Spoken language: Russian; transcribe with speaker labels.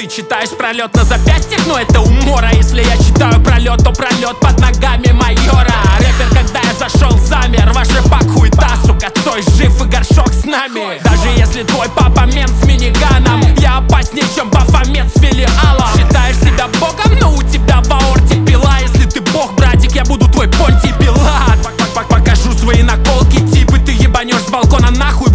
Speaker 1: ты читаешь пролет на запястьях, но это умора. Если я читаю пролет, то пролет под ногами майора. Рэпер, когда я зашел, замер. Ваш рэпак хуета, сука, Цой жив и горшок с нами. Даже если твой папа мент с миниганом, я опаснее, чем Бафомет с филиалом. Считаешь себя богом, но у тебя в аорте пила. Если ты бог, братик, я буду твой Понтий Пилат. Покажу свои наколки, типы, ты ебанешь с балкона нахуй.